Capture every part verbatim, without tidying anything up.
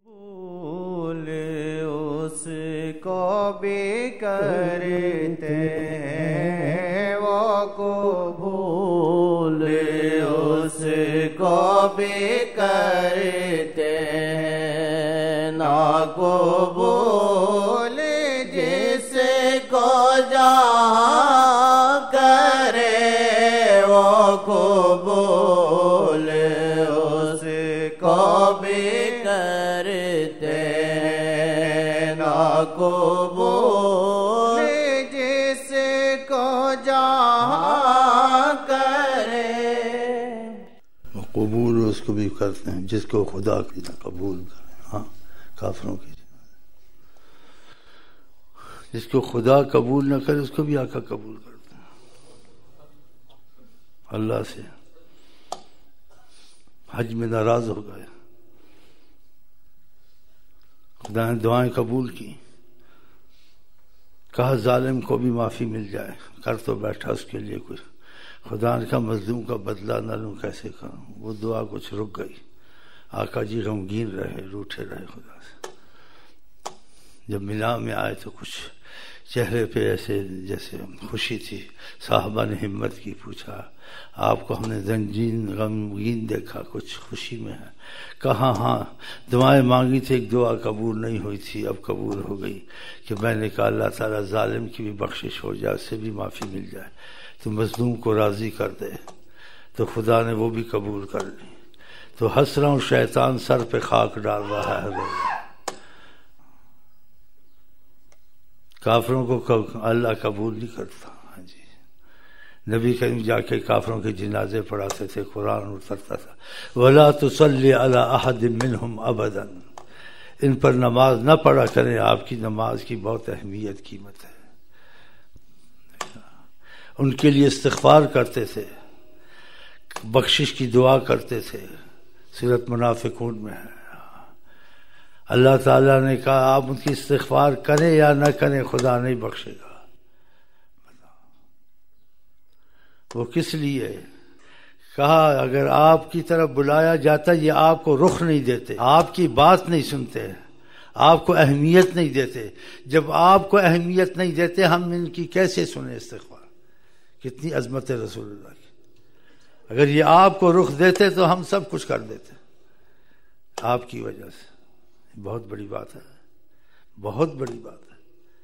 قبول اس کو بھی کرتے ہیں، وہ قبول اس کو بھی کرتے ہیں، ناقبول جس کو جہاں کرے وہ قبول اس کو بھی کرتے ہیں، ناقبول جس کو جہاں کرے۔ قبول اس کو بھی کرتے ہیں جس کو خدا کی قبول کرے۔ ہاں، کافروں کی جس کو خدا قبول نہ کرے اس کو بھی آقا قبول کرتے ہیں۔ اللہ سے حج میں ناراض ہو گئے، خدا نے دعائیں قبول کی، کہا ظالم کو بھی معافی مل جائے، کر تو بیٹھا اس کے لیے کچھ، خدا نے کہا مظلوم کا بدلہ نہ لوں کیسے کروں، وہ دعا کچھ رک گئی، آقا جی غمگین رہے، روٹھے رہے خدا سے۔ جب مینا میں آئے تو کچھ چہرے پہ ایسے جیسے خوشی تھی، صحابہ نے ہمت کی، پوچھا آپ کو ہم نے رنجین غمگین دیکھا، کچھ خوشی میں ہے؟ کہا ہاں، دعائیں مانگی تھی، ایک دعا قبول نہیں ہوئی تھی، اب قبول ہو گئی، کہ میں نے کہا اللہ تعالیٰ ظالم کی بھی بخشش ہو جائے، اس سے بھی معافی مل جائے، تو مظلوم کو راضی کر دے، تو خدا نے وہ بھی قبول کر لی۔ تو ہنس رہا ہوں، شیطان سر پہ خاک ڈال رہا ہے، کافروں کو اللہ قبول نہیں کرتا۔ ہاں جی، نبی کریم جا کے کافروں کے جنازے پڑھاتے تھے، قرآن اترتا تھا، وَلَا تُصَلِّ عَلَىٰ أَحَدٍ مِّنْهُمْ أَبَدًا، ان پر نماز نہ پڑھا کریں، آپ کی نماز کی بہت اہمیت قیمت ہے۔ ان کے لیے استغفار کرتے تھے، بخشش کی دعا کرتے تھے، سورۃ منافقون میں ہے۔ اللہ تعالیٰ نے کہا آپ ان کی استغفار کریں یا نہ کریں، خدا نہیں بخشے گا۔ وہ کس لیے؟ کہا اگر آپ کی طرف بلایا جاتا یہ آپ کو رخ نہیں دیتے، آپ کی بات نہیں سنتے، آپ کو اہمیت نہیں دیتے۔ جب آپ کو اہمیت نہیں دیتے ہم ان کی کیسے سنیں استغفار؟ کتنی عظمت ہے رسول اللہ کی۔ اگر یہ آپ کو رخ دیتے تو ہم سب کچھ کر دیتے، آپ کی وجہ سے۔ بہت بڑی بات ہے، بہت بڑی بات ہے۔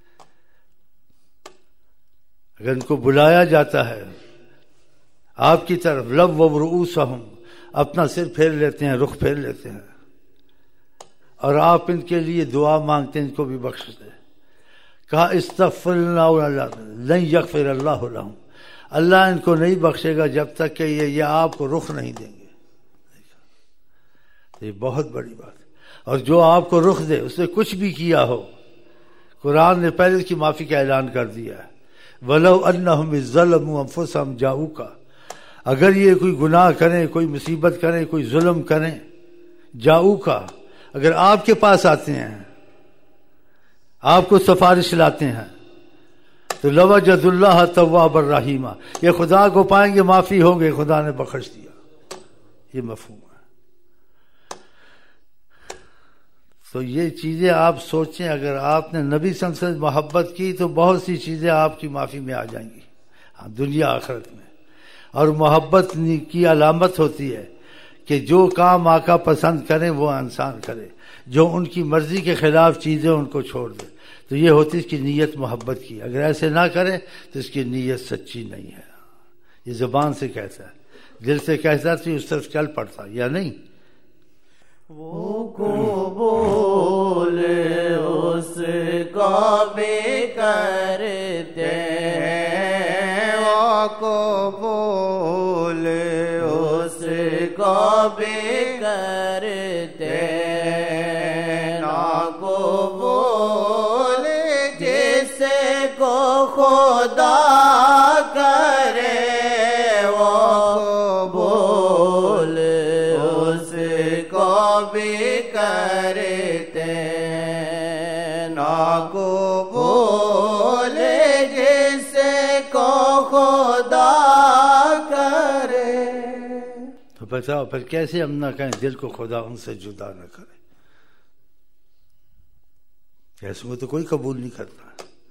اگر ان کو بلایا جاتا ہے آپ کی طرف، لووا رؤوسہم، اپنا سر پھیر لیتے ہیں، رخ پھیر لیتے ہیں، اور آپ ان کے لیے دعا مانگتے ہیں، ان کو بھی بخش دے۔ کہا استغفر لن یغفر اللہ لہم، اللہ ان کو نہیں بخشے گا جب تک کہ یہ یہ آپ کو رخ نہیں دیں گے۔ یہ بہت بڑی بات ہے۔ اور جو آپ کو رخ دے، اس نے کچھ بھی کیا ہو، قرآن نے پہلے اس کی معافی کا اعلان کر دیا ہے، وَلَوْ أَنَّهُمْ إِذ ظَلَمُوا أَنفُسَهُمْ جَاءُوكَ، اگر یہ کوئی گناہ کریں، کوئی مصیبت کریں، کوئی ظلم کریں، جاؤوکَ، اگر آپ کے پاس آتے ہیں، آپ کو سفارش لاتے ہیں، تو لَوَجَدُوا اللَّهَ تَوَّابًا رَحِيمًا، یہ خدا کو پائیں گے، معافی ہوں گے، خدا نے بخش دیا۔ یہ مفہوم ہے۔ تو یہ چیزیں آپ سوچیں، اگر آپ نے نبی صلی اللہ علیہ وسلم محبت کی تو بہت سی چیزیں آپ کی معافی میں آ جائیں گی، دنیا آخرت میں۔ اور محبت کی علامت ہوتی ہے کہ جو کام آقا پسند کریں وہ انسان کرے، جو ان کی مرضی کے خلاف چیزیں ان کو چھوڑ دے، تو یہ ہوتی اس کی نیت محبت کی۔ اگر ایسے نہ کرے تو اس کی نیت سچی نہیں ہے۔ یہ زبان سے کہتا ہے، دل سے کہتا تھی، اس طرف چل پڑتا یا نہیں۔ وہ قبول اس کو بھی کرتے ہیں، وہ قبول اس کو بھی کرتے ہیں، ناقبول جس کو خدا کرے وہ قبول اس کو بھی کرتے ہیں، ناقبول جس کو خدا کرے۔ تو بتاؤ پھر کیسے ہم نہ کہیں دل کو خدا ان سے جدا نہ کرے؟ ایسے کو تو کوئی قبول نہیں کرتا.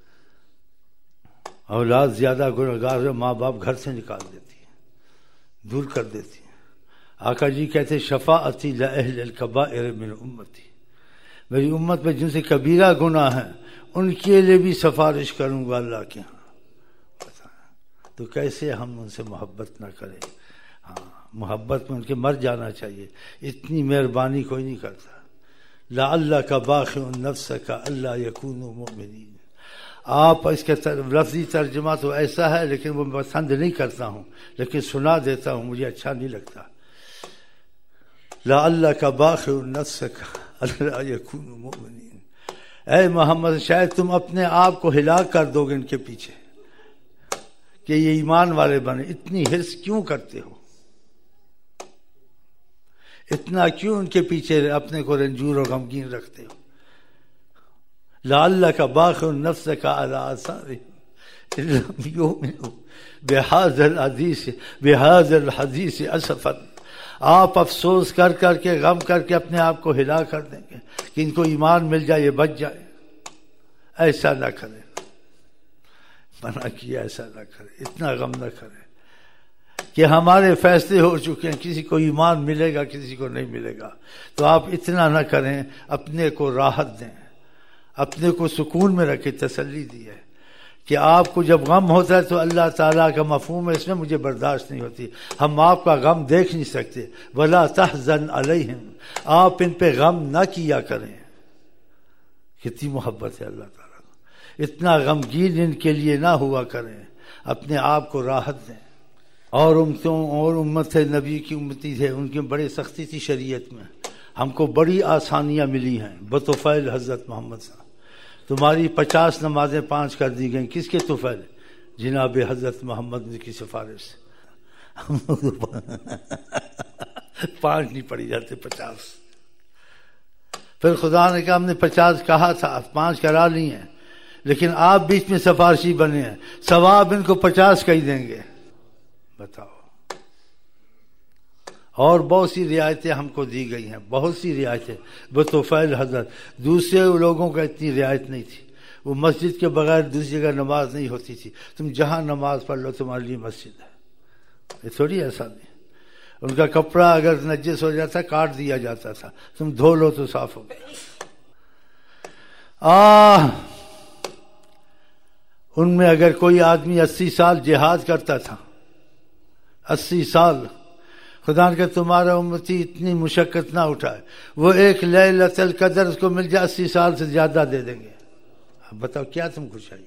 اولاد زیادہ گنہگار ہے، ماں باپ گھر سے نکال دیتی ہے، دور کر دیتی ہے. آقا جی کہتے شفاعتی لأہل الکبائر من امتی، میری امت میں جن سے کبیرہ گناہ ہیں ان کے لیے بھی سفارش کروں گا اللہ کے ہاں. تو کیسے ہم ان سے محبت نہ کریں؟ ہاں محبت میں ان کے مر جانا چاہیے. اتنی مہربانی کوئی نہیں کرتا. لعلک باخع نفسک الا یکونوا مؤمنین. آپ اس کا لفظی ترجمہ تو ایسا ہے لیکن وہ پسند نہیں کرتا ہوں، لیکن سنا دیتا ہوں، مجھے اچھا نہیں لگتا. لعلک باخع نفسک الا یکونوا مؤمنین. اے محمد شاید تم اپنے آپ کو ہلاک کر دو گے ان کے پیچھے کہ یہ ایمان والے بنے. اتنی حرص کیوں کرتے ہو؟ اتنا کیوں ان کے پیچھے اپنے کو رنجور اور غمگین رکھتے ہو؟ لعلک باخع نفسک علی آثارہم ان لم یؤمنوا بہذا الحدیث بہذا الحدیث اسفا. آپ افسوس کر کر کے غم کر کے اپنے آپ کو ہلا کر دیں گے کہ ان کو ایمان مل جائے، یہ بچ جائے. ایسا نہ کریں، منع کیا ایسا نہ کرے. اتنا غم نہ کرے کہ ہمارے فیصلے ہو چکے ہیں، کسی کو ایمان ملے گا کسی کو نہیں ملے گا. تو آپ اتنا نہ کریں، اپنے کو راحت دیں، اپنے کو سکون میں رکھے، تسلی دیے کہ آپ کو جب غم ہوتا ہے تو اللہ تعالیٰ کا مفہوم ہے اس میں مجھے برداشت نہیں ہوتی. ہم آپ کا غم دیکھ نہیں سکتے. ولا تحزن علیہم، آپ ان پہ غم نہ کیا کریں. کتنی محبت ہے اللہ تعالیٰ کو. اتنا غمگین ان کے لیے نہ ہوا کریں، اپنے آپ کو راحت دیں. اور امتوں اور امت نبی کی امتی تھے، ان کی بڑی سختی تھی شریعت میں. ہم کو بڑی آسانیاں ملی ہیں بطفیل حضرت محمد صاحب. تمہاری پچاس نمازیں پانچ کر دی گئیں. کس کے طفیل؟ جناب حضرت محمد کی سفارش سے. ہم لوگ پانچ نہیں پڑھی جاتے، پچاس. پھر خدا نے کہا ہم نے پچاس کہا تھا، پانچ کرا لی ہیں، لیکن آپ بیچ میں سفارشی بنے ہیں، ثواب ان کو پچاس کا ہی دیں گے. بتاؤ. اور بہت سی رعایتیں ہم کو دی گئی ہیں، بہت سی رعایتیں بطفیل حضرت. دوسرے لوگوں کا اتنی رعایت نہیں تھی. وہ مسجد کے بغیر دوسری جگہ نماز نہیں ہوتی تھی. تم جہاں نماز پڑھ لو تمہارے لیے مسجد ہے. یہ تھوڑی ایسا نہیں. ان کا کپڑا اگر نجس ہو جاتا کاٹ دیا جاتا تھا، تم دھو لو تو صاف ہو گیا. آہ ان میں اگر کوئی آدمی اسی سال جہاد کرتا تھا، اسی سال، خدا نے کہا تمہارا امتی اتنی مشقت نہ اٹھائے، وہ ایک لیلۃ القدر اس کو مل جائے اسی سال سے زیادہ دے دیں گے. اب بتاؤ کیا تم کو چاہیے؟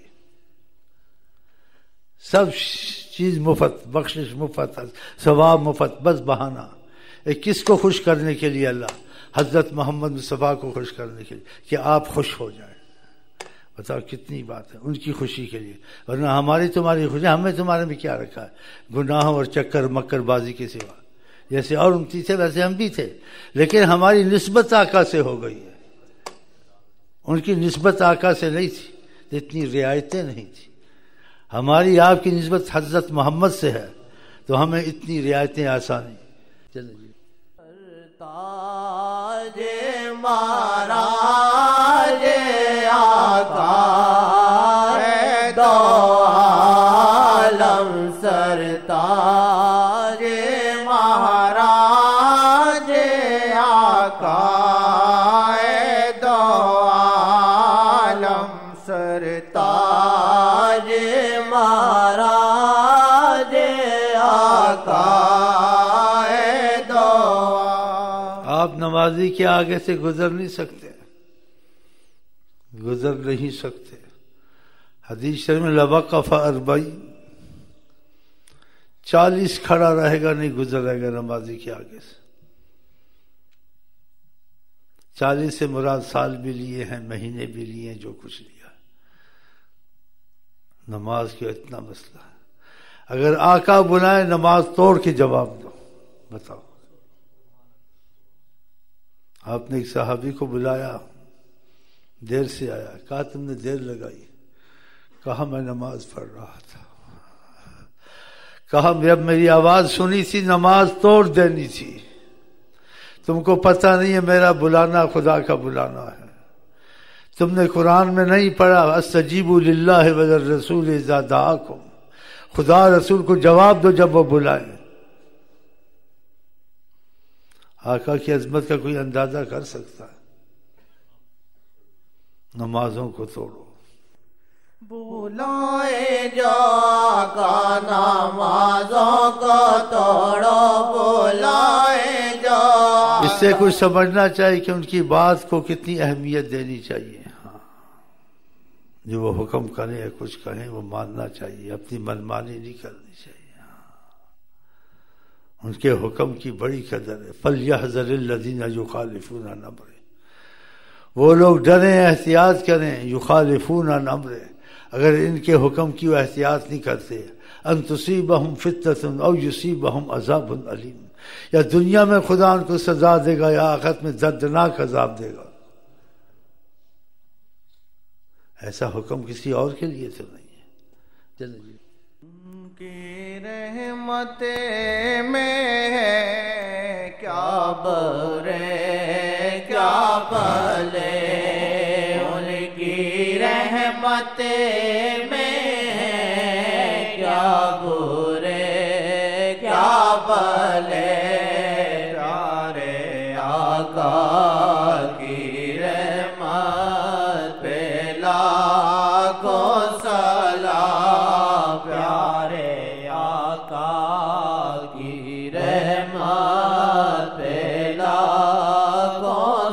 سب چیز مفت، بخشش مفت، ثواب مفت، بس بہانہ. ایک کس کو خوش کرنے کے لیے؟ اللہ حضرت محمد مصطفیٰ کو خوش کرنے کے لیے کہ آپ خوش ہو جائیں. بتاؤ کتنی بات ہے ان کی خوشی کے لیے. ورنہ ہماری تمہاری خوشی، ہمیں تمہارے میں کیا رکھا ہے؟ گناہوں اور چکر مکر بازی کے سوا. جیسے اور امتی تھے ویسے ہم بھی تھے، لیکن ہماری نسبت آقا سے ہو گئی ہے. ان کی نسبت آقا سے نہیں تھی، اتنی رعایتیں نہیں تھی. ہماری آپ کی نسبت حضرت محمد سے ہے تو ہمیں اتنی رعایتیں آسانی. چلیں جی. تاج مہاراج آقا ہے دو عالم سرتاج مہاراج آقا ہے دو عالم سرتاج مہاراج آقا ہے دو. آپ نمازی کے آگے سے گزر نہیں سکتے، گزر نہیں سکتے. حدیث شریف میں لوقف اربعین، چالیس کھڑا رہے گا نہیں گزرے گا نمازی کے آگے سے. چالیس سے مراد سال بھی لیے ہیں، مہینے بھی لیے ہیں، جو کچھ لیا. نماز کا اتنا مسئلہ ہے. اگر آقا بلائے نماز توڑ کے جواب دو. بتاؤ. آپ نے ایک صحابی کو بلایا، دیر سے آیا، کہا تم نے دیر لگائی. کہا میں نماز پڑھ رہا تھا. کہا جب میری آواز سنی تھی نماز توڑ دینی تھی. تم کو پتہ نہیں ہے میرا بلانا خدا کا بلانا ہے. تم نے قرآن میں نہیں پڑھا استجیبوا للہ وللرسول اذا دعاکم، خدا رسول کو جواب دو جب وہ بلائیں۔ آقا کی عظمت کا کوئی اندازہ کر سکتا ہے؟ نمازوں کو توڑو، بلائے جو آقا نمازوں کو توڑو، بلائے جو۔ اس سے کچھ سمجھنا چاہیے کہ ان کی بات کو کتنی اہمیت دینی چاہیے۔ ہاں، جو وہ حکم کریں یا کچھ کہیں وہ ماننا چاہیے، اپنی منمانی نہیں کرنی چاہیے۔ ان کے حکم کی بڑی قدر ہے۔ فَلْيَحْذَرِ الَّذِينَ يُخَالِفُونَ عَنْ أَمْرِهِ، وہ لوگ ڈریں، احتیاط کریں، یخالفون عن امرہ، اگر ان کے حکم کی وہ احتیاط نہیں کرتے، ان تصیبہم فتنۃ او یصیبہم عذاب علیم، یا دنیا میں خدا ان کو سزا دے گا یا آخرت میں دردناک عذاب دے گا۔ ایسا حکم کسی اور کے لیے تو نہیں ہے۔ چلیں جی، کی رحمت میں ہے کیا برے کیا بھلے، ان کی رحمت میں ہے کیا برے کیا بھلے، پیارے آقا کی رحمت پہ لاکھوں سلام، پیارے آقا کی رحمت پہ لاکھوں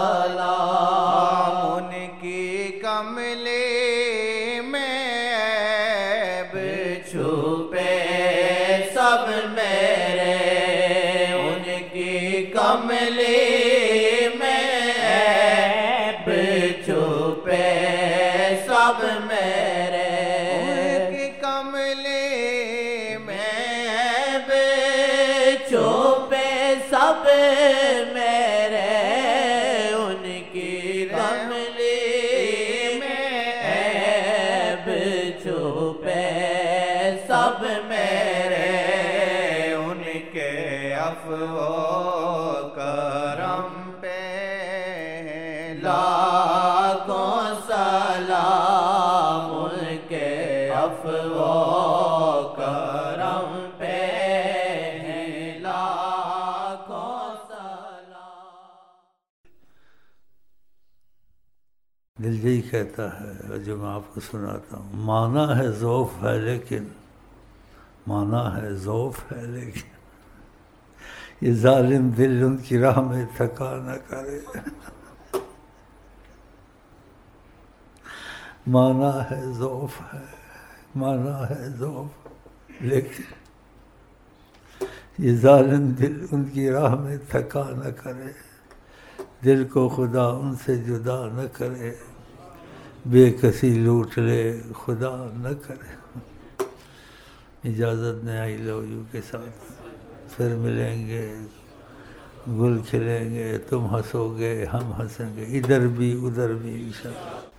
سلام، ان کی کملی میں عیب چھپے سب میرے، ان کی کملی میں عیب چھپے سب میرے، ان کی کملی میں عیب چھپے سب میرے، ان کی کملی میں عیب چھپے سب میرے، ان کے عفو و کرم پہ لاکھوں سلام، ان کے عفو و کرم پہ لاکھوں سلام۔ دل یہی کہتا ہے جو میں آپ کو سناتا ہوں، مانا ہے ذوف ہے لیکن مانا ہے ذوف ہے لیکن یہ ظالم دل ان کی راہ میں تھکا نہ کرے، مانا ہے ذوف ہے مانا ہے ذوف لیکن یہ ظالم دل ان کی راہ میں تھکا نہ کرے، دل کو خدا ان سے جدا نہ کرے، بے کسی لوٹ لے خدا نہ کرے۔ اجازت نے آئی لو یو کے ساتھ، پھر ملیں گے، گل کھلیں گے، تم ہنسو گے ہم ہنسیں گے، ادھر بھی ادھر بھی انشاءاللہ۔